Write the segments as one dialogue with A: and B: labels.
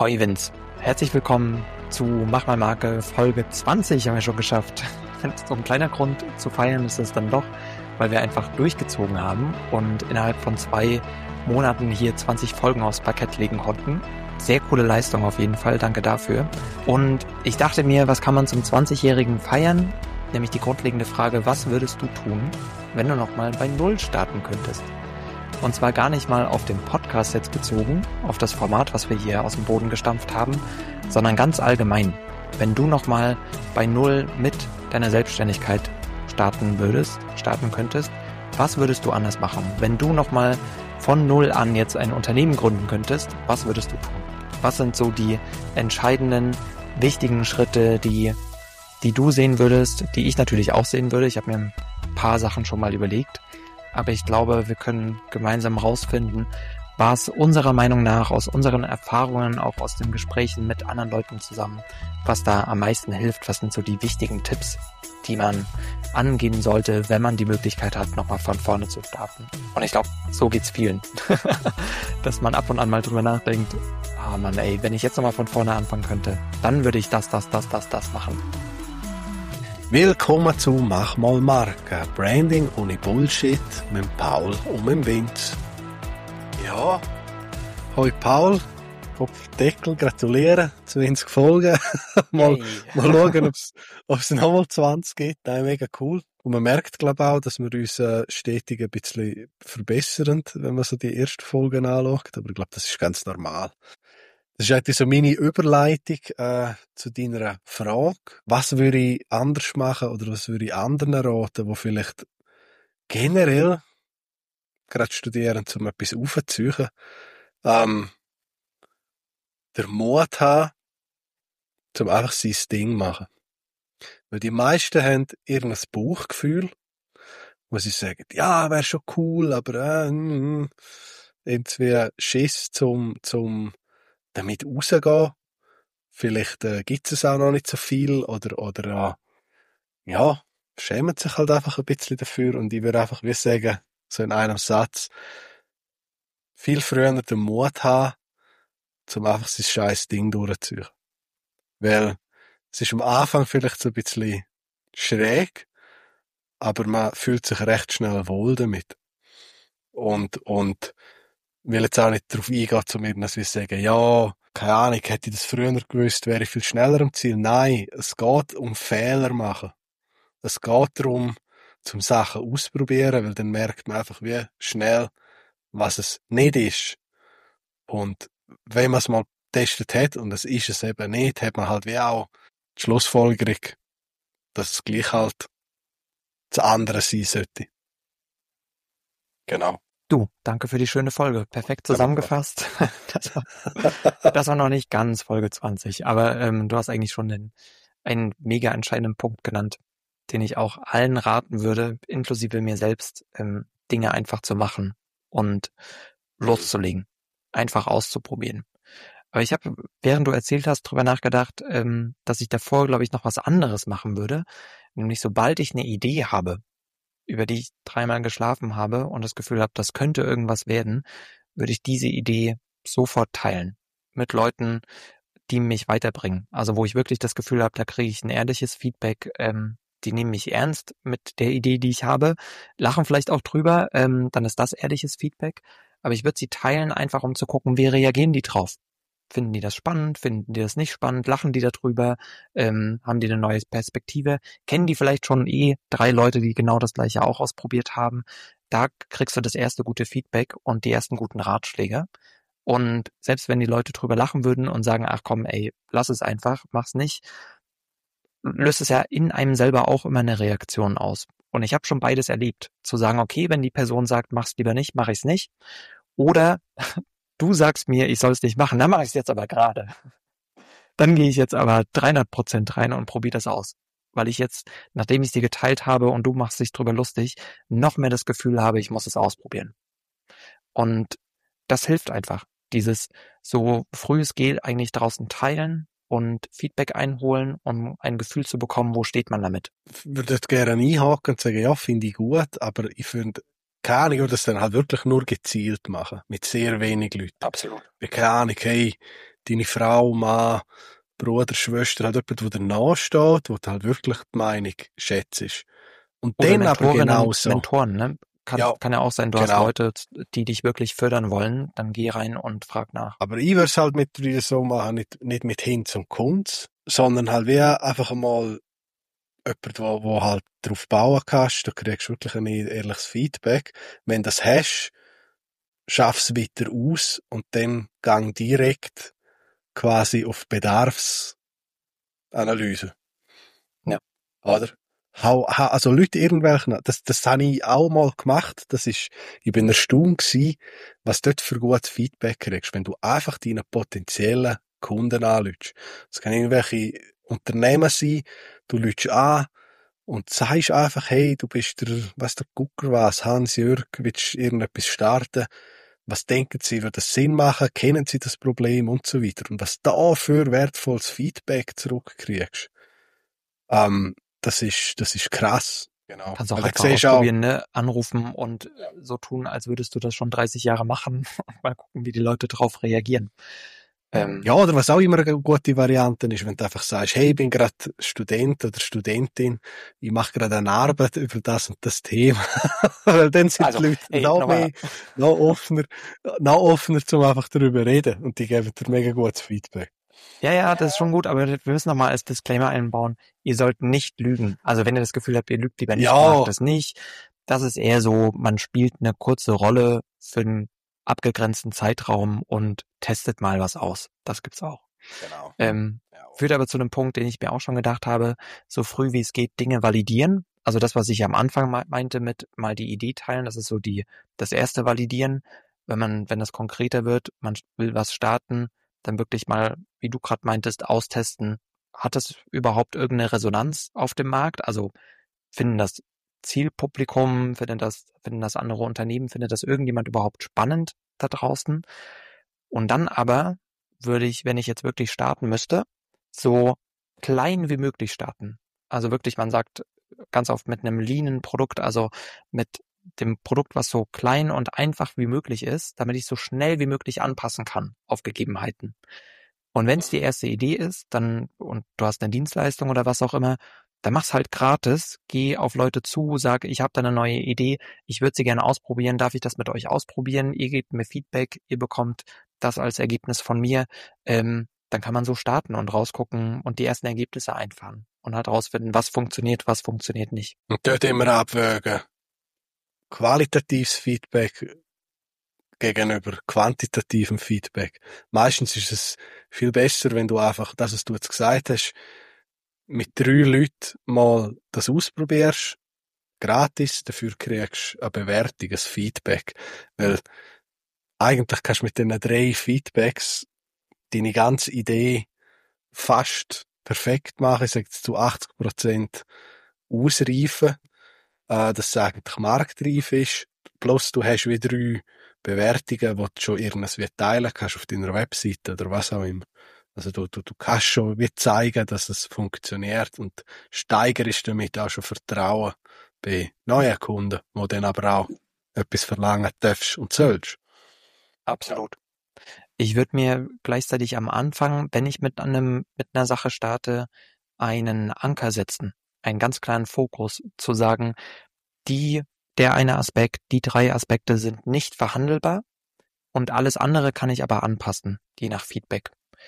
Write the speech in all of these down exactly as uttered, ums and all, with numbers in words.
A: Hoi Vince, herzlich willkommen zu Mach mal Marke Folge zwanzig, haben wir schon geschafft. So ein kleiner Grund zu feiern ist es dann doch, weil wir einfach durchgezogen haben und innerhalb von zwei Monaten hier zwanzig Folgen aufs Parkett legen konnten. Sehr coole Leistung auf jeden Fall, danke dafür. Und ich dachte mir, was kann man zum zwanzigjährigen feiern? Nämlich die grundlegende Frage, was würdest du tun, wenn du nochmal bei Null starten könntest? Und zwar gar nicht mal auf den Podcast jetzt bezogen, auf das Format, was wir hier aus dem Boden gestampft haben, sondern ganz allgemein. Wenn du nochmal bei Null mit deiner Selbstständigkeit starten würdest, starten könntest, was würdest du anders machen? Wenn du nochmal von Null an jetzt ein Unternehmen gründen könntest, was würdest du tun? Was sind so die entscheidenden, wichtigen Schritte, die, die du sehen würdest, die ich natürlich auch sehen würde? Ich habe mir ein paar Sachen schon mal überlegt. Aber ich glaube, wir können gemeinsam rausfinden, was unserer Meinung nach, aus unseren Erfahrungen, auch aus den Gesprächen mit anderen Leuten zusammen, was da am meisten hilft, was sind so die wichtigen Tipps, die man angehen sollte, wenn man die Möglichkeit hat, nochmal von vorne zu starten. Und ich glaube, so geht's vielen. Dass man ab und an mal drüber nachdenkt, ah Mann ey, wenn ich jetzt nochmal von vorne anfangen könnte, dann würde ich das, das, das, das, das machen.
B: Willkommen zu Mach mal Marke, Branding ohne Bullshit mit Paul und mit Vince. Ja, hoi Paul, Kopfdeckel, gratulieren, zwanzig Folgen. mal,
A: Hey.
B: mal schauen, ob es nochmal zwanzig gibt. Nein, mega cool. Und man merkt, glaube ich, auch, dass wir uns äh, stetig ein bisschen verbessern, wenn man so die ersten Folgen anschaut. Aber ich glaube, das ist ganz normal. Das ist eigentlich so meine Überleitung äh, zu deiner Frage. Was würde ich anders machen oder was würde ich anderen raten, die vielleicht generell gerade studieren, um etwas aufzuziehen, ähm, der Mut haben, um einfach sein Ding zu machen. Weil die meisten haben irgendein Bauchgefühl, wo sie sagen, ja, wäre schon cool, aber äh, mm, irgendwie Schiss zum, zum damit rausgehen. Vielleicht äh, gibt es auch noch nicht so viel oder, oder äh, ja, schämen sich halt einfach ein bisschen dafür und ich würde einfach wie sagen, so in einem Satz, viel früher den Mut haben, um einfach sein scheiß Ding durchzuziehen. Weil es ist am Anfang vielleicht so ein bisschen schräg, aber man fühlt sich recht schnell wohl damit. Und, und will jetzt auch nicht darauf eingehen, zu mir dass wir sagen, ja, keine Ahnung, hätte ich das früher gewusst, wäre ich viel schneller am Ziel. Nein, es geht um Fehler machen. Es geht darum, zum Sachen ausprobieren, weil dann merkt man einfach wie schnell, was es nicht ist. Und wenn man es mal getestet hat, und das ist es eben nicht, hat man halt wie auch die Schlussfolgerung, dass es gleich halt das andere sein sollte. Genau.
A: Du, danke für die schöne Folge. Perfekt zusammengefasst. Das war, das war noch nicht ganz Folge zwanzig, aber ähm, du hast eigentlich schon den, einen mega entscheidenden Punkt genannt, den ich auch allen raten würde, inklusive mir selbst, ähm, Dinge einfach zu machen und loszulegen, einfach auszuprobieren. Aber ich habe, während du erzählt hast, drüber nachgedacht, ähm, dass ich davor, glaube ich, noch was anderes machen würde, nämlich sobald ich eine Idee habe, über die ich dreimal geschlafen habe und das Gefühl habe, das könnte irgendwas werden, würde ich diese Idee sofort teilen. Mit Leuten, die mich weiterbringen. Also wo ich wirklich das Gefühl habe, da kriege ich ein ehrliches Feedback, ähm, die nehmen mich ernst mit der Idee, die ich habe, lachen vielleicht auch drüber, ähm, dann ist das ehrliches Feedback. Aber ich würde sie teilen, einfach um zu gucken, wie reagieren die drauf. Finden die das spannend? Finden die das nicht spannend? Lachen die darüber? Ähm, haben die eine neue Perspektive? Kennen die vielleicht schon eh drei Leute, die genau das Gleiche auch ausprobiert haben? Da kriegst du das erste gute Feedback und die ersten guten Ratschläge. Und selbst wenn die Leute drüber lachen würden und sagen, ach komm, ey, lass es einfach, mach's nicht, löst es ja in einem selber auch immer eine Reaktion aus. Und ich habe schon beides erlebt. Zu sagen, okay, wenn die Person sagt, mach's lieber nicht, mach ich's nicht. Oder du sagst mir, ich soll es nicht machen, dann mache ich es jetzt aber gerade. Dann gehe ich jetzt aber dreihundert Prozent rein und probiere das aus. Weil ich jetzt, nachdem ich es dir geteilt habe und du machst dich drüber lustig, noch mehr das Gefühl habe, ich muss es ausprobieren. Und das hilft einfach. Dieses so früh es geht eigentlich draußen teilen und Feedback einholen, um ein Gefühl zu bekommen, wo steht man damit.
B: Ich würde gerne einhaken und sagen, ja, finde ich gut, aber ich finde, keine Ahnung, ich würde das dann halt wirklich nur gezielt machen, mit sehr wenig Leuten.
A: Absolut.
B: Wie keine Ahnung, hey, deine Frau, Mann, Bruder, Schwester, halt jemand, der dir nahesteht, wo du halt wirklich die Meinung schätzt. Und
A: Oder
B: dann aber
A: Mentorinnen,
B: genauso.
A: Mentoren, ne? Kann,
B: Ja,
A: kann ja auch sein, du hast
B: genau.
A: Leute, die dich wirklich fördern wollen, dann geh rein und frag nach.
B: Aber ich würde es halt mittlerweile so machen, nicht, nicht mit hin zum Kunst, sondern halt wie einfach einmal jemand, wo, wo halt drauf bauen kannst, du kriegst wirklich ein ehrliches Feedback. Wenn du das hast, schaff's weiter aus und dann gang direkt quasi auf Bedarfsanalyse.
A: Ja.
B: Oder? Hau, hau, also Leute irgendwelchen, das, das habe ich auch mal gemacht, das ist, ich bin erstaunt gewesen, was dort für gutes Feedback kriegst, wenn du einfach deinen potenziellen Kunden anlütst. Das kann irgendwelche Unternehmen sein, du lütst an und sagst einfach, hey, du bist der, was der Gucker was, Hans-Jörg, willst irgendetwas starten? Was denken Sie, wird das Sinn machen? Kennen Sie das Problem und so weiter? Und was da für wertvolles Feedback zurückkriegst, ähm, das ist, das ist krass. Genau.
A: Kannst auch
B: Weil da
A: einfach
B: siehst du auch,
A: ausprobieren, ne? Anrufen und so tun, als würdest du das schon dreißig Jahre machen. Mal gucken, wie die Leute drauf reagieren. Ähm,
B: ja, oder was auch immer eine gute Variante ist, wenn du einfach sagst, hey, ich bin gerade Student oder Studentin, ich mache gerade eine Arbeit über das und das Thema. Weil dann sind
A: Also,
B: die Leute
A: ey,
B: noch
A: nochmal.
B: mehr, noch offener, noch offener, um einfach darüber reden. Und die geben dir mega gutes Feedback.
A: Ja, ja, das ist schon gut, aber wir müssen nochmal als Disclaimer einbauen, ihr sollt nicht lügen. Also wenn ihr das Gefühl habt, ihr lügt lieber nicht,
B: Ja,
A: macht das nicht. Das ist eher so, man spielt eine kurze Rolle für einen abgegrenzten Zeitraum und testet mal was aus. Das gibt's auch.
B: genau.
A: Ähm,
B: Ja.
A: führt aber zu einem Punkt, den ich mir auch schon gedacht habe, so früh wie es geht, Dinge validieren. Also das, was ich am Anfang me- meinte mit mal die Idee teilen, das ist so die, das erste Validieren. Wenn man, wenn das konkreter wird, man will was starten, dann wirklich mal, wie du gerade meintest, austesten. Hat es überhaupt irgendeine Resonanz auf dem Markt? Also finden das Zielpublikum, finden das, finden das andere Unternehmen, findet das irgendjemand überhaupt spannend da draußen? Und dann aber würde ich, wenn ich jetzt wirklich starten müsste, so klein wie möglich starten. Also wirklich, man sagt ganz oft mit einem leanen Produkt, also mit dem Produkt, was so klein und einfach wie möglich ist, damit ich so schnell wie möglich anpassen kann auf Gegebenheiten. Und wenn es die erste Idee ist, dann, und du hast eine Dienstleistung oder was auch immer, dann mach's halt gratis, geh auf Leute zu, sag, ich habe da eine neue Idee, ich würde sie gerne ausprobieren, darf ich das mit euch ausprobieren? Ihr gebt mir Feedback, ihr bekommt das als Ergebnis von mir, ähm, dann kann man so starten und rausgucken und die ersten Ergebnisse einfahren und halt rausfinden, was funktioniert, was funktioniert nicht.
B: Und dort immer abwägen. Qualitatives Feedback gegenüber quantitativem Feedback. Meistens ist es viel besser, wenn du einfach, das, was du jetzt gesagt hast, mit drei Leuten mal das ausprobierst, gratis, dafür kriegst du eine Bewertung, ein Feedback. Weil eigentlich kannst du mit diesen drei Feedbacks deine ganze Idee fast perfekt machen, ich sage jetzt zu achtzig Prozent ausreifen, äh, dass es eigentlich marktreif ist. Plus du hast wie drei Bewertungen, wo du schon irgendwas wie teilen kannst auf deiner Webseite oder was auch immer. Also du, du, du kannst schon wie zeigen, dass es funktioniert und steigerst damit auch schon Vertrauen bei neuen Kunden, die dann aber auch etwas verlangen darfst und sollst.
A: Absolut. Ich würde mir gleichzeitig am Anfang, wenn ich mit einem, mit einer Sache starte, einen Anker setzen, einen ganz kleinen Fokus, zu sagen, die, der eine Aspekt, die drei Aspekte sind nicht verhandelbar und alles andere kann ich aber anpassen, je nach Feedback.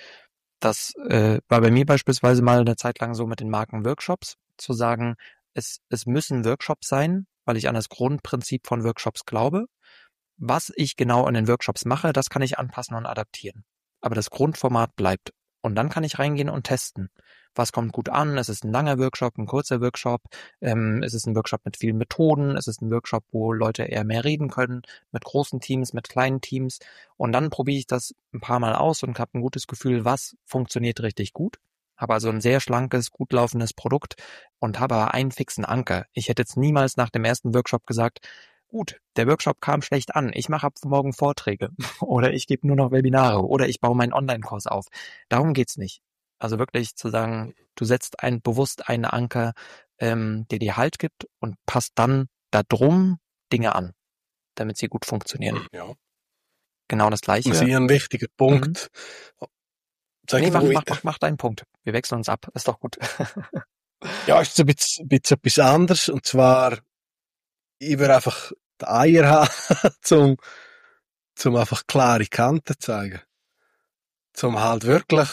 A: Das äh, war bei mir beispielsweise mal eine Zeit lang so mit den Markenworkshops, zu sagen, es, es müssen Workshops sein, weil ich an das Grundprinzip von Workshops glaube. Was ich genau in den Workshops mache, das kann ich anpassen und adaptieren. Aber das Grundformat bleibt. Und dann kann ich reingehen und testen. Was kommt gut an? Es ist ein langer Workshop, ein kurzer Workshop. Ähm, es ist ein Workshop mit vielen Methoden. Es ist ein Workshop, wo Leute eher mehr reden können, mit großen Teams, mit kleinen Teams. Und dann probiere ich das ein paar Mal aus und habe ein gutes Gefühl, was funktioniert richtig gut. Habe also ein sehr schlankes, gut laufendes Produkt und habe aber einen fixen Anker. Ich hätte jetzt niemals nach dem ersten Workshop gesagt, gut, der Workshop kam schlecht an, ich mache ab morgen Vorträge oder ich gebe nur noch Webinare oder ich baue meinen Online-Kurs auf. Darum geht's nicht. Also wirklich zu sagen, du setzt ein, bewusst einen Anker, ähm, der dir Halt gibt und passt dann da drum Dinge an, damit sie gut funktionieren.
B: Ja.
A: Genau das Gleiche.
B: Das ist ein wichtiger Punkt. Mhm. Sag
A: Nee,
B: du
A: mach, mach,
B: weiter.
A: mach, mach deinen Punkt. Wir wechseln uns ab. Ist doch gut.
B: Ja, ist ein bisschen, bisschen etwas anderes. Und zwar, ich will einfach die Eier haben, zum, zum einfach klare Kanten zeigen. Zum halt wirklich,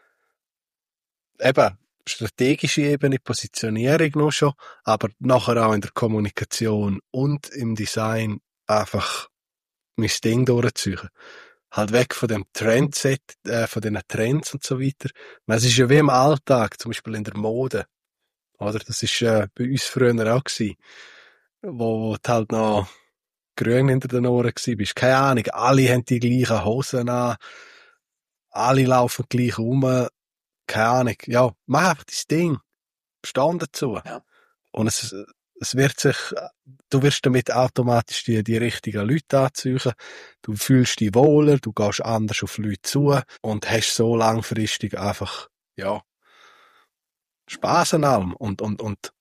B: eben, strategische Ebene, Positionierung noch schon, aber nachher auch in der Kommunikation und im Design einfach mein Ding durchziehen. Halt weg von dem Trendset, äh, von den Trends und so weiter. Weil es ist ja wie im Alltag, zum Beispiel in der Mode. Oder? Das ist äh, bei uns früher auch gewesen, wo du halt noch grün hinter den Ohren gewesen bist. Keine Ahnung, alle haben die gleichen Hosen an, alle laufen gleich rum, keine Ahnung. Ja, mach einfach dein Ding. Stand dazu.
A: Ja.
B: Und es, es wird sich, du wirst damit automatisch die, die richtigen Leute anziehen. Du fühlst dich wohler, du gehst anders auf Leute zu und hast so langfristig einfach, ja, Spaß an allem und, und, und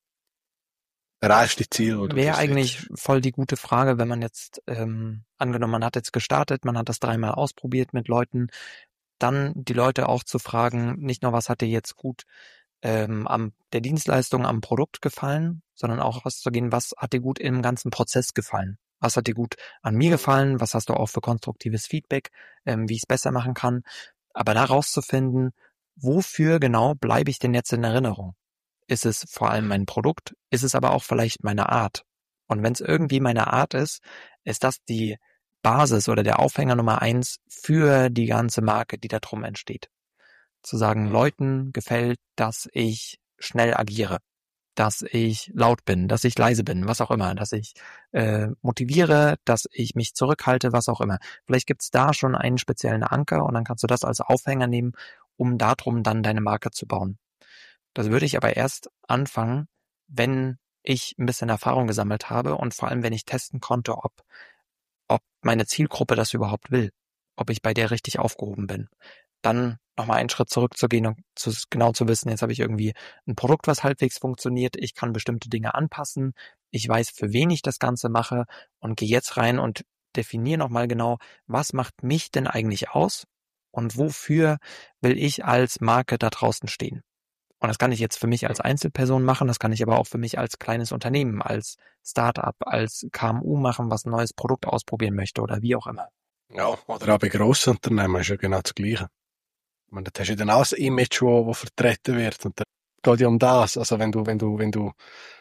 B: erreichst die Ziele, die du dir
A: Wäre eigentlich
B: setzt.
A: voll die gute Frage, wenn man jetzt, ähm, angenommen, man hat jetzt gestartet, man hat das dreimal ausprobiert mit Leuten, dann die Leute auch zu fragen, nicht nur, was hat dir jetzt gut ähm, am der Dienstleistung, am Produkt gefallen, sondern auch rauszugehen, was hat dir gut im ganzen Prozess gefallen? Was hat dir gut an mir gefallen? Was hast du auch für konstruktives Feedback, ähm, wie ich es besser machen kann? Aber da rauszufinden, wofür genau bleibe ich denn jetzt in Erinnerung? Ist es vor allem mein Produkt? Ist es aber auch vielleicht meine Art? Und wenn es irgendwie meine Art ist, ist das die Basis oder der Aufhänger Nummer eins für die ganze Marke, die da drum entsteht. Zu sagen, Leuten gefällt, dass ich schnell agiere, dass ich laut bin, dass ich leise bin, was auch immer, dass ich äh, motiviere, dass ich mich zurückhalte, was auch immer. Vielleicht gibt's da schon einen speziellen Anker und dann kannst du das als Aufhänger nehmen, um darum dann deine Marke zu bauen. Das würde ich aber erst anfangen, wenn ich ein bisschen Erfahrung gesammelt habe und vor allem, wenn ich testen konnte, ob, ob meine Zielgruppe das überhaupt will, ob ich bei der richtig aufgehoben bin. Dann nochmal einen Schritt zurückzugehen und zu, genau zu wissen, jetzt habe ich irgendwie ein Produkt, was halbwegs funktioniert, ich kann bestimmte Dinge anpassen, ich weiß, für wen ich das Ganze mache und gehe jetzt rein und definiere nochmal genau, was macht mich denn eigentlich aus und wofür will ich als Marke da draußen stehen. Und das kann ich jetzt für mich als Einzelperson machen, das kann ich aber auch für mich als kleines Unternehmen, als Start-up, als K M U machen, was ein neues Produkt ausprobieren möchte oder wie auch immer.
B: Ja, oder auch bei grossen Unternehmen ist ja genau das Gleiche. Ich meine, da hast du ja dann auch ein Image, wo, wo vertreten wird. Und da geht ja um das. Also wenn du, wenn du, wenn du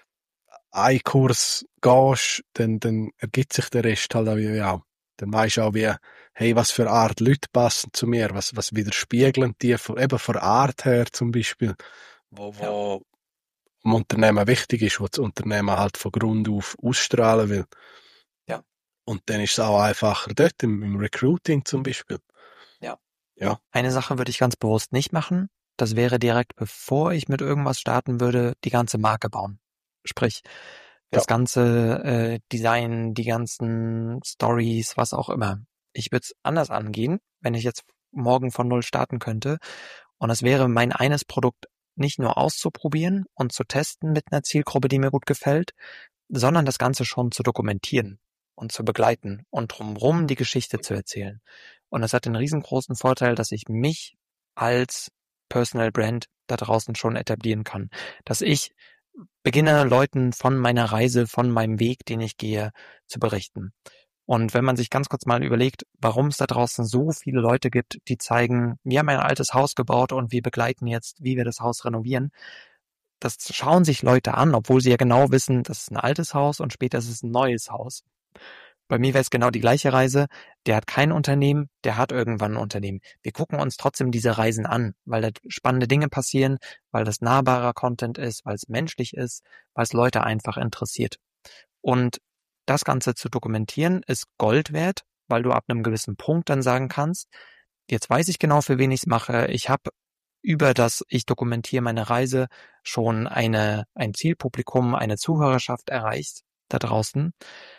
B: einen Kurs gehst, dann, dann ergibt sich der Rest halt auch, wie auch. Dann weisst du auch, wie, hey, was für Art Leute passen zu mir, was, was widerspiegeln die, von, eben von Art her zum Beispiel, wo, wo ja. im Unternehmen wichtig ist, wo das Unternehmen halt von Grund auf ausstrahlen will.
A: Ja.
B: Und dann ist es auch einfacher dort, im, im Recruiting zum Beispiel.
A: Ja.
B: Ja.
A: Eine Sache würde ich ganz bewusst nicht machen. Das wäre direkt, bevor ich mit irgendwas starten würde, die ganze Marke bauen. Sprich, das
B: Ja.
A: ganze äh, Design, die ganzen Stories, was auch immer. Ich würde es anders angehen, wenn ich jetzt morgen von Null starten könnte. Und das wäre mein eines Produkt nicht nur auszuprobieren und zu testen mit einer Zielgruppe, die mir gut gefällt, sondern das Ganze schon zu dokumentieren und zu begleiten und drumherum die Geschichte zu erzählen. Und das hat den riesengroßen Vorteil, dass ich mich als Personal Brand da draußen schon etablieren kann. Dass ich beginne, Leuten von meiner Reise, von meinem Weg, den ich gehe, zu berichten. Und wenn man sich ganz kurz mal überlegt, warum es da draußen so viele Leute gibt, die zeigen, wir haben ein altes Haus gebaut und wir begleiten jetzt, wie wir das Haus renovieren, das schauen sich Leute an, obwohl sie ja genau wissen, das ist ein altes Haus und später ist es ein neues Haus. Bei mir wäre es genau die gleiche Reise. Der hat kein Unternehmen, der hat irgendwann ein Unternehmen. Wir gucken uns trotzdem diese Reisen an, weil da spannende Dinge passieren, weil das nahbarer Content ist, weil es menschlich ist, weil es Leute einfach interessiert. Und das Ganze zu dokumentieren ist Gold wert, weil du ab einem gewissen Punkt dann sagen kannst, jetzt weiß ich genau, für wen ich es mache. Ich habe über das, ich dokumentiere meine Reise, schon eine ein Zielpublikum, eine Zuhörerschaft erreicht da draußen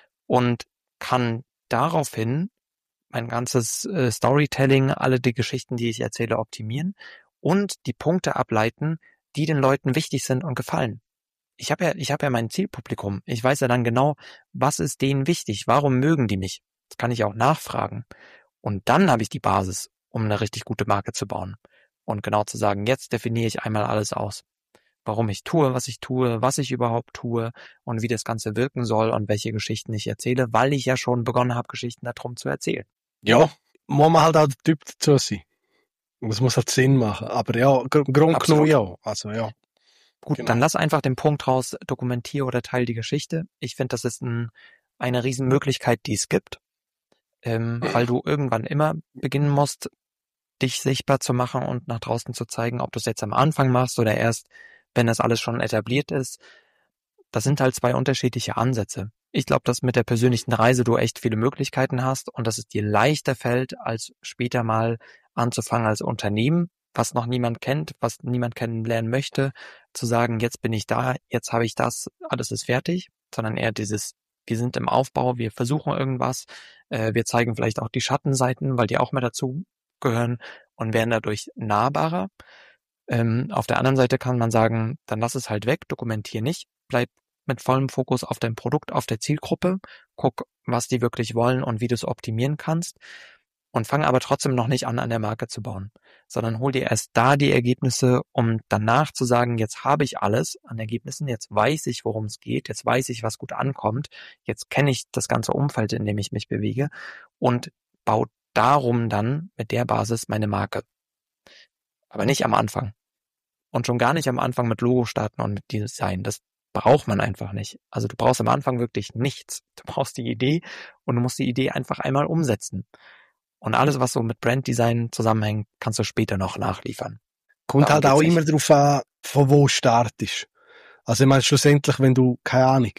A: und kann daraufhin mein ganzes äh, Storytelling, alle die Geschichten, die ich erzähle, optimieren und die Punkte ableiten, die den Leuten wichtig sind und gefallen. Ich habe ja, ich habe ja mein Zielpublikum. Ich weiß ja dann genau, was ist denen wichtig, warum mögen die mich. Das kann ich auch nachfragen. Und dann habe ich die Basis, um eine richtig gute Marke zu bauen. Und genau zu sagen, jetzt definiere ich einmal alles aus. Warum ich tue, was ich tue, was ich überhaupt tue und wie das Ganze wirken soll und welche Geschichten ich erzähle, weil ich ja schon begonnen habe, Geschichten darum zu erzählen.
B: Ja, muss man halt auch der Typ dazu sein. Und es muss halt Sinn machen. Aber ja, gr- Grund genug ja. Also ja.
A: Gut,
B: Genau.
A: dann lass einfach den Punkt raus, dokumentiere oder teile die Geschichte. Ich finde, das ist ein, eine Riesenmöglichkeit, die es gibt, ähm, weil du irgendwann immer beginnen musst, dich sichtbar zu machen und nach draußen zu zeigen, ob du es jetzt am Anfang machst oder erst, wenn das alles schon etabliert ist. Das sind halt zwei unterschiedliche Ansätze. Ich glaube, dass mit der persönlichen Reise du echt viele Möglichkeiten hast und dass es dir leichter fällt, als später mal anzufangen als Unternehmen, was noch niemand kennt, was niemand kennenlernen möchte, zu sagen, jetzt bin ich da, jetzt habe ich das, alles ist fertig, sondern eher dieses, wir sind im Aufbau, wir versuchen irgendwas, äh, wir zeigen vielleicht auch die Schattenseiten, weil die auch mehr dazu gehören und werden dadurch nahbarer. Ähm, auf der anderen Seite kann man sagen, dann lass es halt weg, dokumentier nicht, bleib mit vollem Fokus auf dein Produkt, auf der Zielgruppe, guck, was die wirklich wollen und wie du es optimieren kannst und fang aber trotzdem noch nicht an, an der Marke zu bauen, sondern hol dir erst da die Ergebnisse, um danach zu sagen, jetzt habe ich alles an Ergebnissen, jetzt weiß ich, worum es geht, jetzt weiß ich, was gut ankommt, jetzt kenne ich das ganze Umfeld, in dem ich mich bewege und baue darum dann mit der Basis meine Marke. Aber nicht am Anfang. Und schon gar nicht am Anfang mit Logo starten und mit Design. Das braucht man einfach nicht. Also du brauchst am Anfang wirklich nichts. Du brauchst die Idee und du musst die Idee einfach einmal umsetzen. Und alles, was so mit Branddesign zusammenhängt, kannst du später noch nachliefern.
B: Kommt
A: Darum
B: halt auch
A: geht's
B: immer
A: nicht.
B: darauf an, von wo startest. Also ich meine, schlussendlich, wenn du, keine Ahnung,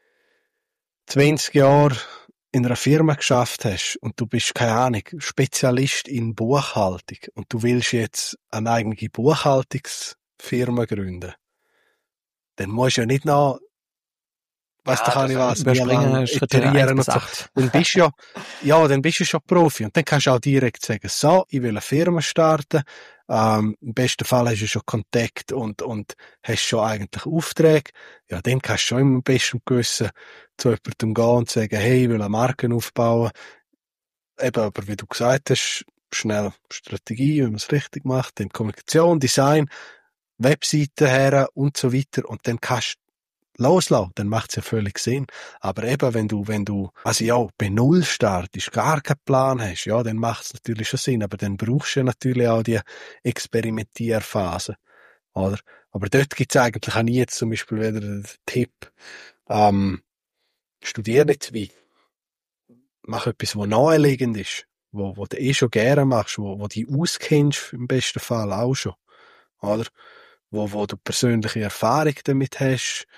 B: zwanzig Jahre in einer Firma geschafft hast und du bist, keine Ahnung, Spezialist in Buchhaltung und du willst jetzt eine eigene Buchhaltungsfirma gründen, dann musst du ja nicht noch, weißt du, kann ich was, wie
A: überspringe
B: lange
A: Schritte eins
B: iterieren
A: bis
B: und so.
A: acht.
B: Dann bist du ja, ja, dann bist du schon Profi und dann kannst du auch direkt sagen, so, ich will eine Firma starten. Ähm, im besten Fall hast du schon Kontakt und, und hast schon eigentlich Aufträge. Ja, dann kannst du schon im besten Gewissen zu jemandem gehen und sagen, hey, ich will eine Marke aufbauen. Eben, aber wie du gesagt hast, schnell Strategie, wie man es richtig macht, dann Kommunikation, Design, Webseiten her und so weiter und dann kannst du loslassen, dann macht es ja völlig Sinn. Aber eben, wenn du, wenn du, also ja, bei Null startest, gar keinen Plan hast, ja, dann macht es natürlich schon Sinn, aber dann brauchst du ja natürlich auch die Experimentierphase, oder? Aber dort gibt es eigentlich auch nie jetzt zum Beispiel wieder den Tipp, ähm, studier nicht zu weit. Mach etwas, was naheliegend ist, wo, wo du eh schon gerne machst, wo, wo du auskennst, im besten Fall auch schon, oder? Wo, wo du persönliche Erfahrung damit hast,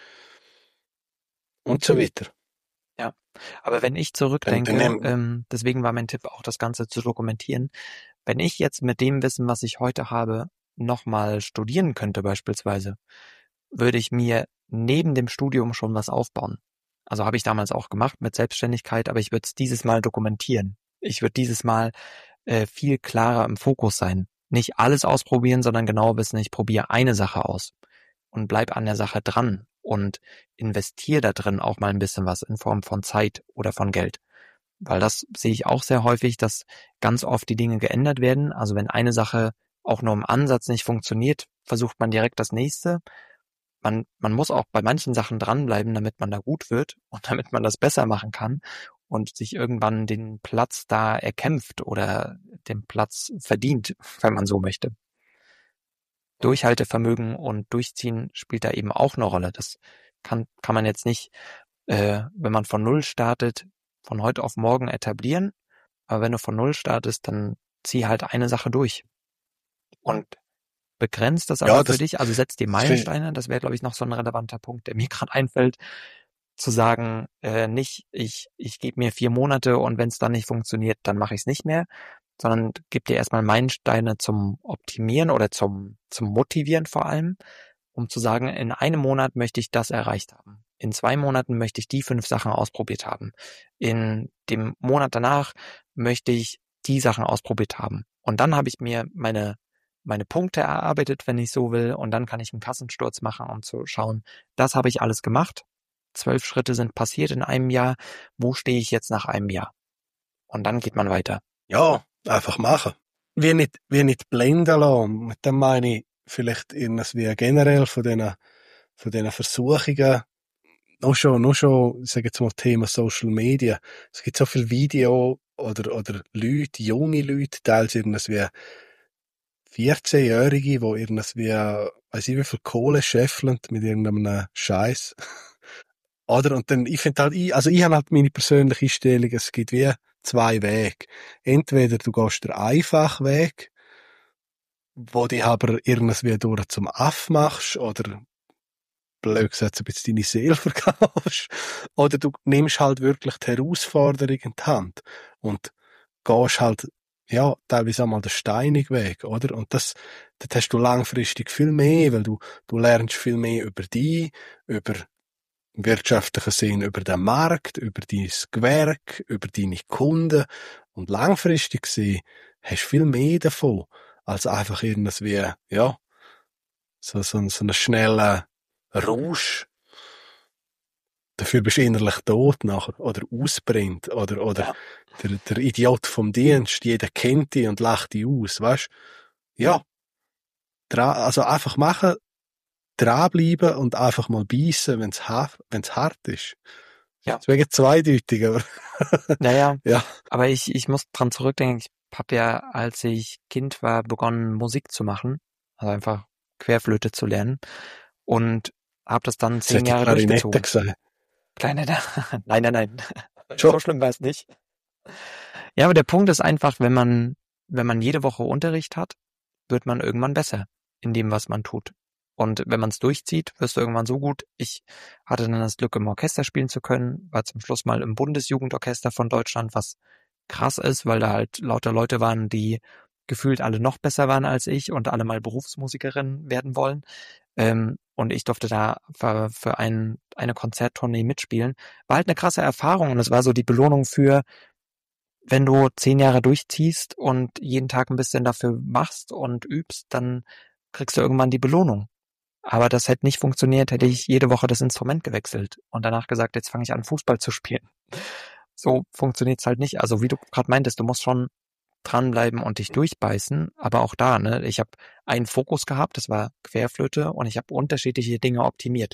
B: und so weiter.
A: Ja, aber wenn ich zurückdenke,
B: Dann, dann,
A: ähm, deswegen war mein Tipp auch, das Ganze zu dokumentieren. Wenn ich jetzt mit dem Wissen, was ich heute habe, nochmal studieren könnte beispielsweise, würde ich mir neben dem Studium schon was aufbauen. Also habe ich damals auch gemacht mit Selbstständigkeit, aber ich würde es dieses Mal dokumentieren. Ich würde dieses Mal äh, viel klarer im Fokus sein. Nicht alles ausprobieren, sondern genau wissen, ich probiere eine Sache aus und bleib an der Sache dran und investiere da drin auch mal ein bisschen was in Form von Zeit oder von Geld. Weil das sehe ich auch sehr häufig, dass ganz oft die Dinge geändert werden. Also wenn eine Sache auch nur im Ansatz nicht funktioniert, versucht man direkt das nächste. Man, man muss auch bei manchen Sachen dranbleiben, damit man da gut wird und damit man das besser machen kann und sich irgendwann den Platz da erkämpft oder den Platz verdient, wenn man so möchte. Durchhaltevermögen und Durchziehen spielt da eben auch eine Rolle. Das kann, kann man jetzt nicht, äh, wenn man von Null startet, von heute auf morgen etablieren. Aber wenn du von Null startest, dann zieh halt eine Sache durch. Und begrenzt das aber
B: ja,
A: für
B: das,
A: dich, also setz dir Meilensteine, das wäre, glaube ich, noch so ein relevanter Punkt, der mir gerade einfällt, zu sagen, äh, nicht, ich, ich gebe mir vier Monate und wenn es dann nicht funktioniert, dann mache ich es nicht mehr, sondern gib dir erstmal Meilensteine zum Optimieren oder zum, zum Motivieren vor allem, um zu sagen, in einem Monat möchte ich das erreicht haben. In zwei Monaten möchte ich die fünf Sachen ausprobiert haben. In dem Monat danach möchte ich die Sachen ausprobiert haben. Und dann habe ich mir meine, meine Punkte erarbeitet, wenn ich so will, und dann kann ich einen Kassensturz machen, um zu schauen, das habe ich alles gemacht. Zwölf Schritte sind passiert in einem Jahr. Wo stehe ich jetzt nach einem Jahr? Und dann geht man weiter.
B: ja, einfach machen. wie nicht, wie nicht blenden lassen. Mit dem meine ich vielleicht irgendwie generell von diesen, von diesen Versuchungen, noch schon, noch schon, ich sage jetzt mal Thema Social Media. Es gibt so viele Video oder, oder Leute, junge Leute, teils irgendwie vierzehnjährige, die irgendwie, weiß ich wie viel Kohle scheffeln mit irgendeinem Scheiß. Oder? Und dann, ich finde halt, ich, also ich habe halt meine persönliche Einstellung, es gibt wie zwei Wege. Entweder du gehst den einfachen Weg, wo dich aber irgendwie durch zum Aff machst, oder blöd gesagt, ein bisschen deine Seele verkaufst. Oder du nimmst halt wirklich die Herausforderung in die Hand und gehst halt, ja, teilweise einmal den steinigen Weg, oder? Und das, das hast du langfristig viel mehr, weil du, du lernst viel mehr über dich, über im wirtschaftlichen Sinn, über den Markt, über dein Gewerk, über deine Kunden. Und langfristig gesehen hast du viel mehr davon, als einfach irgendwie, ja, so, so, so einen schnellen Rausch. Dafür bist du innerlich tot nachher, oder ausbrennt, oder, oder
A: Ja.
B: der, der Idiot vom Dienst, jeder kennt dich und lacht dich aus, weißt? Ja. Dra- also einfach machen, dranbleiben und einfach mal beißen, wenn's hart, wenn's hart ist.
A: Ja.
B: Deswegen zweideutig, aber.
A: Naja,
B: ja.
A: aber ich, ich muss dran zurückdenken, ich habe ja, als ich Kind war, begonnen, Musik zu machen, also einfach Querflöte zu lernen und habe das dann zehn Jahre durchgezogen.
B: Gesagt.
A: Kleine, nein, nein, nein,
B: Schon.
A: so schlimm war es nicht. Ja, aber der Punkt ist einfach, wenn man, wenn man jede Woche Unterricht hat, wird man irgendwann besser in dem, was man tut. Und wenn man es durchzieht, wirst du irgendwann so gut. Ich hatte dann das Glück, im Orchester spielen zu können, war zum Schluss mal im Bundesjugendorchester von Deutschland, was krass ist, weil da halt lauter Leute waren, die gefühlt alle noch besser waren als ich und alle mal Berufsmusikerin werden wollen. Ähm, und ich durfte da für, für ein, eine Konzerttournee mitspielen. War halt eine krasse Erfahrung und es war so die Belohnung für, wenn du zehn Jahre durchziehst und jeden Tag ein bisschen dafür machst und übst, dann kriegst du irgendwann die Belohnung. Aber das hätte nicht funktioniert, hätte ich jede Woche das Instrument gewechselt und danach gesagt, jetzt fange ich an, Fußball zu spielen. So funktioniert's halt nicht. Also wie du gerade meintest, du musst schon dranbleiben und dich durchbeißen. Aber auch da, ne, ich habe einen Fokus gehabt, das war Querflöte und ich habe unterschiedliche Dinge optimiert.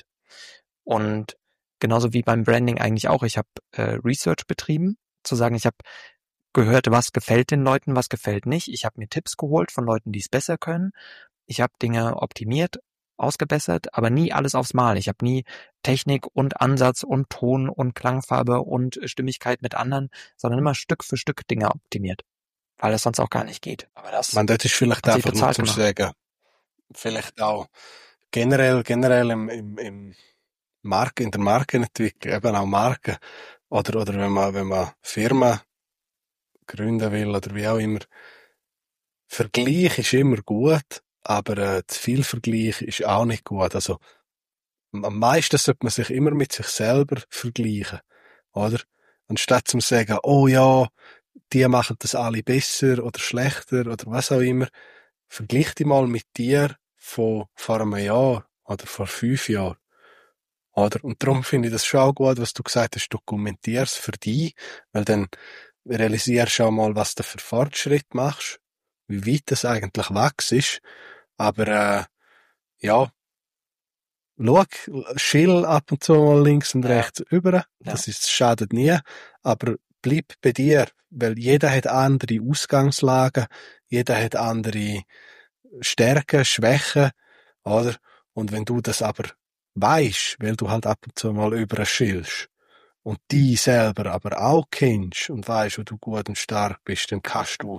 A: Und genauso wie beim Branding eigentlich auch, ich habe äh, Research betrieben, zu sagen, ich habe gehört, was gefällt den Leuten, was gefällt nicht. Ich habe mir Tipps geholt von Leuten, die es besser können. Ich habe Dinge optimiert, ausgebessert, aber nie alles aufs Mal. Ich habe nie Technik und Ansatz und Ton und Klangfarbe und Stimmigkeit mit anderen, sondern immer Stück für Stück Dinge optimiert, weil das sonst auch gar nicht geht. Aber das
B: Man, das ist vielleicht
A: hat sich
B: einfach nur
A: bezahlt
B: zum
A: gemacht.
B: Sagen. Vielleicht auch generell, generell im, im, im Marke, in der Markenentwicklung, eben auch Marken. Oder, oder wenn man, wenn man Firmen gründen will oder wie auch immer. Vergleich ist immer gut, aber äh, zu viel Vergleich ist auch nicht gut. Also am meisten sollte man sich immer mit sich selber vergleichen, oder? Anstatt zu sagen, oh ja, die machen das alle besser oder schlechter oder was auch immer. Vergleich dich mal mit dir von vor einem Jahr oder vor fünf Jahren. Oder? Und darum finde ich das schon auch gut, was du gesagt hast, dokumentierst für dich, weil dann realisierst du auch mal, was du für Fortschritt machst, wie weit das eigentlich wächst ist. Aber äh, ja, schau, schill ab und zu mal links und
A: Ja.
B: rechts über.
A: Ja.
B: Das ist, schadet nie. Aber bleib bei dir, weil jeder hat andere Ausgangslagen, jeder hat andere Stärken, Schwächen, oder? Und wenn du das aber weisst, weil du halt ab und zu mal über schillst und die selber aber auch kennst und weisst, wo du gut und stark bist, dann kannst du,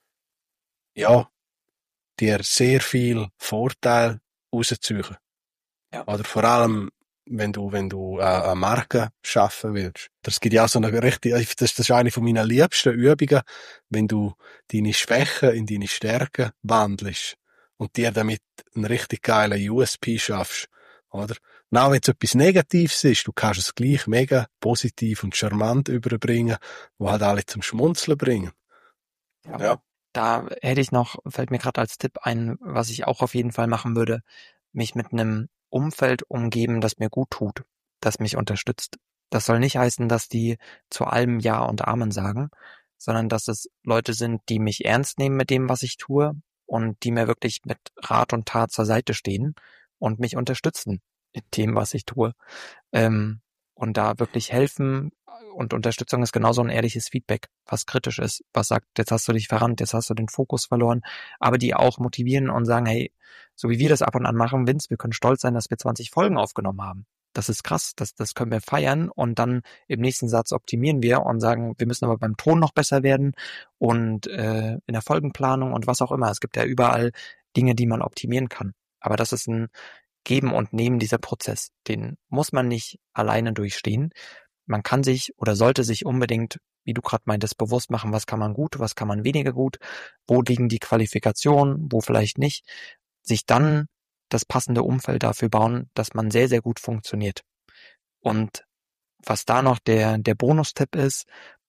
B: ja, dir sehr viel Vorteil rausziehen.
A: Ja.
B: Oder vor allem, wenn du, wenn du äh, eine Marke schaffen willst. Das gibt ja auch so eine richtige, das, das ist eine von meinen liebsten Übungen, wenn du deine Schwächen in deine Stärken wandelst und dir damit einen richtig geilen U S P schaffst, oder? Und auch wenn es etwas Negatives ist, du kannst es gleich mega positiv und charmant überbringen, wo halt alle zum Schmunzeln bringen.
A: Ja.
B: Ja.
A: Da hätte ich noch, fällt mir gerade als Tipp ein, was ich auch auf jeden Fall machen würde, mich mit einem Umfeld umgeben, das mir gut tut, das mich unterstützt. Das soll nicht heißen, dass die zu allem Ja und Amen sagen, sondern dass es Leute sind, die mich ernst nehmen mit dem, was ich tue und die mir wirklich mit Rat und Tat zur Seite stehen und mich unterstützen in dem, was ich tue. Ähm, und da wirklich helfen, und Unterstützung ist genauso ein ehrliches Feedback, was kritisch ist, was sagt, jetzt hast du dich verrannt, jetzt hast du den Fokus verloren, aber die auch motivieren und sagen, hey, so wie wir das ab und an machen, Vince, wir können stolz sein, dass wir zwanzig Folgen aufgenommen haben. Das ist krass, das, das können wir feiern und dann im nächsten Satz optimieren wir und sagen, wir müssen aber beim Ton noch besser werden und äh, in der Folgenplanung und was auch immer. Es gibt ja überall Dinge, die man optimieren kann. Aber das ist ein Geben und Nehmen, dieser Prozess. Den muss man nicht alleine durchstehen. Man kann sich oder sollte sich unbedingt, wie du gerade meintest, bewusst machen, was kann man gut, was kann man weniger gut, wo liegen die Qualifikationen, wo vielleicht nicht. Sich dann das passende Umfeld dafür bauen, dass man sehr, sehr gut funktioniert. Und was da noch der, der Bonustipp ist,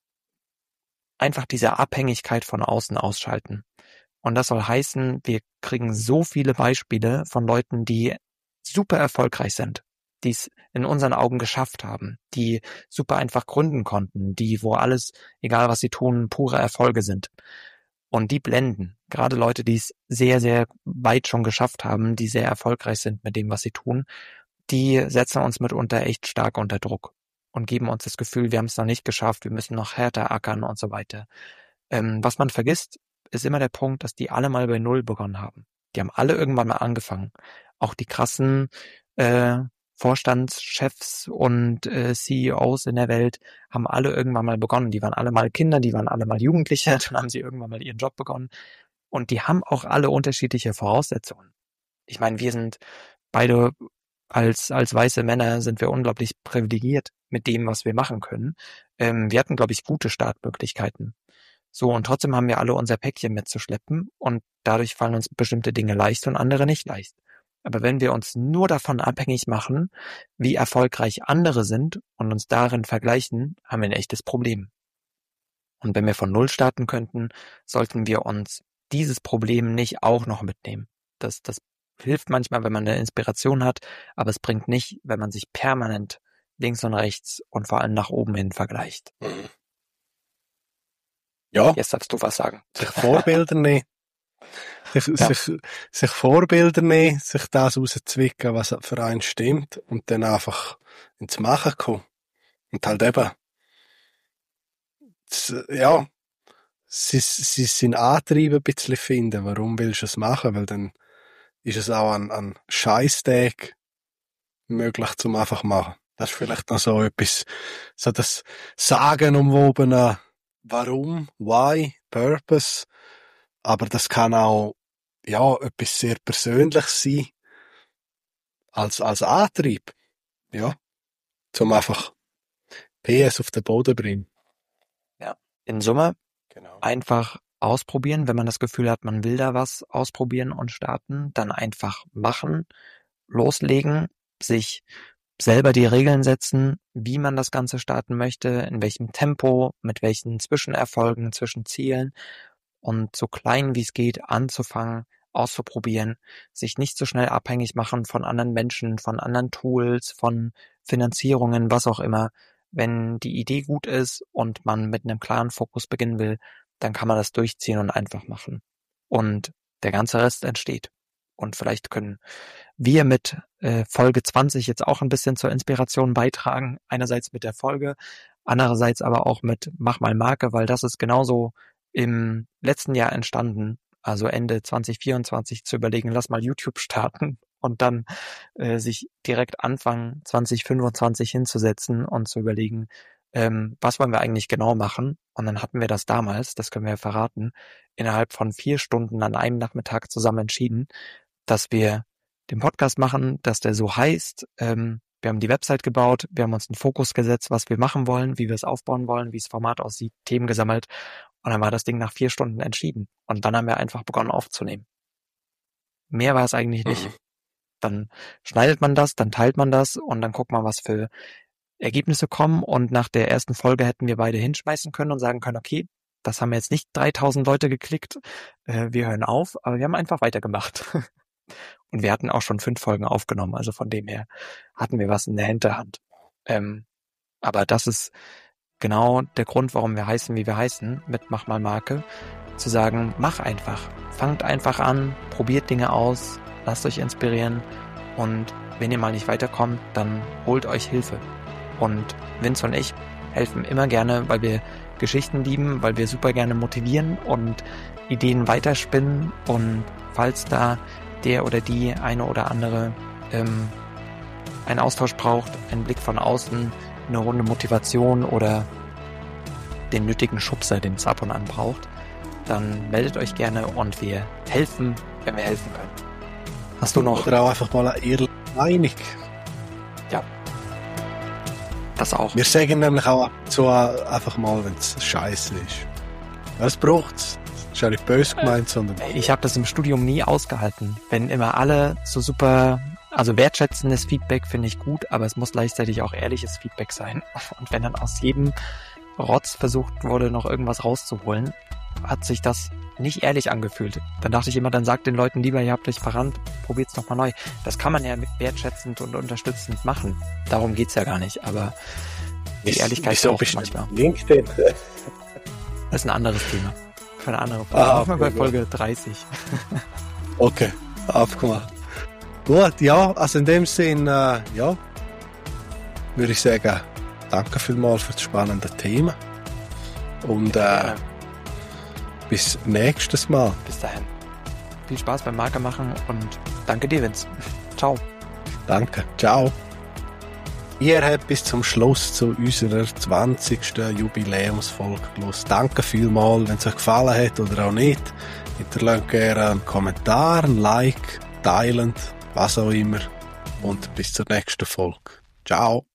A: einfach diese Abhängigkeit von außen ausschalten. Und das soll heißen, wir kriegen so viele Beispiele von Leuten, die super erfolgreich sind, die es in unseren Augen geschafft haben, die super einfach gründen konnten, die, wo alles, egal was sie tun, pure Erfolge sind. Und die blenden, gerade Leute, die es sehr, sehr weit schon geschafft haben, die sehr erfolgreich sind mit dem, was sie tun, die setzen uns mitunter echt stark unter Druck und geben uns das Gefühl, wir haben es noch nicht geschafft, wir müssen noch härter ackern und so weiter. Ähm, was man vergisst, ist immer der Punkt, dass die alle mal bei Null begonnen haben. Die haben alle irgendwann mal angefangen. Auch die krassen äh, Vorstandschefs und äh, C E Os in der Welt haben alle irgendwann mal begonnen. Die waren alle mal Kinder, die waren alle mal Jugendliche, dann haben sie irgendwann mal ihren Job begonnen. Und die haben auch alle unterschiedliche Voraussetzungen. Ich meine, wir sind beide als als weiße Männer sind wir unglaublich privilegiert mit dem, was wir machen können. Ähm, wir hatten, glaube ich, gute Startmöglichkeiten. So, und trotzdem haben wir alle unser Päckchen mitzuschleppen und dadurch fallen uns bestimmte Dinge leicht und andere nicht leicht. Aber wenn wir uns nur davon abhängig machen, wie erfolgreich andere sind und uns darin vergleichen, haben wir ein echtes Problem. Und wenn wir von Null starten könnten, sollten wir uns dieses Problem nicht auch noch mitnehmen. Das, das hilft manchmal, wenn man eine Inspiration hat, aber es bringt nicht, wenn man sich permanent links und rechts und vor allem nach oben hin vergleicht.
B: Ja.
A: Jetzt darfst du was sagen.
B: Sich Vorbilder nehmen. Sich, ja. sich, sich Vorbilder nehmen, sich das rauszwicken, was für einen stimmt und dann einfach ins Machen kommen. Und halt eben, das, ja, sie, sie sind Antriebe ein bisschen finden. Warum willst du es machen? Weil dann ist es auch an, an Scheisstag möglich zum einfach machen. Das ist vielleicht noch so etwas, so das Sagen umwobene Warum, Why, Purpose. Aber das kann auch, ja, etwas sehr Persönliches sein. Als, als Antrieb. Ja. Zum einfach P S auf den Boden bringen.
A: Ja. In Summe
B: Genau.
A: Einfach ausprobieren, wenn man das Gefühl hat, man will da was ausprobieren und starten, dann einfach machen, loslegen, sich selber die Regeln setzen, wie man das Ganze starten möchte, in welchem Tempo, mit welchen Zwischenerfolgen, Zwischenzielen und so klein wie es geht anzufangen, auszuprobieren, sich nicht so schnell abhängig machen von anderen Menschen, von anderen Tools, von Finanzierungen, was auch immer. Wenn die Idee gut ist und man mit einem klaren Fokus beginnen will, dann kann man das durchziehen und einfach machen. Und der ganze Rest entsteht. Und vielleicht können wir mit äh, Folge zwanzig jetzt auch ein bisschen zur Inspiration beitragen. Einerseits mit der Folge, andererseits aber auch mit Mach mal Marke, weil das ist genauso im letzten Jahr entstanden, also Ende zwanzig vierundzwanzig zu überlegen, lass mal YouTube starten und dann äh, sich direkt Anfang zwanzig fünfundzwanzig hinzusetzen und zu überlegen, ähm, was wollen wir eigentlich genau machen? Und dann hatten wir das damals, das können wir ja verraten, innerhalb von vier Stunden an einem Nachmittag zusammen entschieden, dass wir den Podcast machen, dass der so heißt. Ähm, wir haben die Website gebaut, wir haben uns einen Fokus gesetzt, was wir machen wollen, wie wir es aufbauen wollen, wie das Format aussieht, Themen gesammelt. Und dann war das Ding nach vier Stunden entschieden. Und dann haben wir einfach begonnen aufzunehmen. Mehr war es eigentlich nicht.
B: Mhm.
A: Dann schneidet man das, dann teilt man das und dann guckt man, was für Ergebnisse kommen. Und nach der ersten Folge hätten wir beide hinschmeißen können und sagen können, okay, das haben jetzt nicht dreitausend Leute geklickt, äh, wir hören auf, aber wir haben einfach weitergemacht. Und wir hatten auch schon fünf Folgen aufgenommen, also von dem her hatten wir was in der Hinterhand. Ähm, aber das ist genau der Grund, warum wir heißen, wie wir heißen, mit Mach mal Marke, zu sagen, mach einfach. Fangt einfach an, probiert Dinge aus, lasst euch inspirieren und wenn ihr mal nicht weiterkommt, dann holt euch Hilfe. Und Vince und ich helfen immer gerne, weil wir Geschichten lieben, weil wir super gerne motivieren und Ideen weiterspinnen und falls da der oder die eine oder andere ähm, einen Austausch braucht, einen Blick von außen, eine Runde Motivation oder den nötigen Schubser, den es ab und an braucht, dann meldet euch gerne und wir helfen, wenn wir helfen können. Hast du noch?
B: Oder auch einfach mal eine ehrliche Meinung.
A: Ja. Das auch.
B: Wir sagen nämlich auch so einfach mal, wenn es scheiße ist. Was braucht's? Das ist ja nicht böse gemeint, sondern...
A: Ich habe das im Studium nie ausgehalten. Wenn immer alle so super... Also wertschätzendes Feedback finde ich gut, aber es muss gleichzeitig auch ehrliches Feedback sein. Und wenn dann aus jedem Rotz versucht wurde, noch irgendwas rauszuholen, hat sich das nicht ehrlich angefühlt. Dann dachte ich immer, dann sagt den Leuten lieber, ihr habt euch verrannt, probiert's nochmal neu. Das kann man ja wertschätzend und unterstützend machen. Darum geht's ja gar nicht, aber die
B: Ist,
A: Ehrlichkeit
B: ist
A: braucht manchmal.
B: LinkedIn.
A: Das ist ein anderes Thema. Für eine andere Folge.
B: Ah,
A: Machen wir
B: okay,
A: bei Folge dreißig.
B: Okay, abgemacht. Gut, ja, also in dem Sinn, äh, ja, würde ich sagen, danke vielmals für das spannende Thema. Und äh,
A: Ja.
B: bis nächstes Mal.
A: Bis dahin. Viel Spaß beim Marke machen und danke dir, Vince. Ciao.
B: Danke, ciao. Ihr habt bis zum Schluss zu unserer zwanzigsten Jubiläumsfolge gehört. Danke vielmals, wenn es euch gefallen hat oder auch nicht. Hinterlasst gerne einen Kommentar, ein Like, teilen, was auch immer. Und bis zur nächsten Folge. Ciao.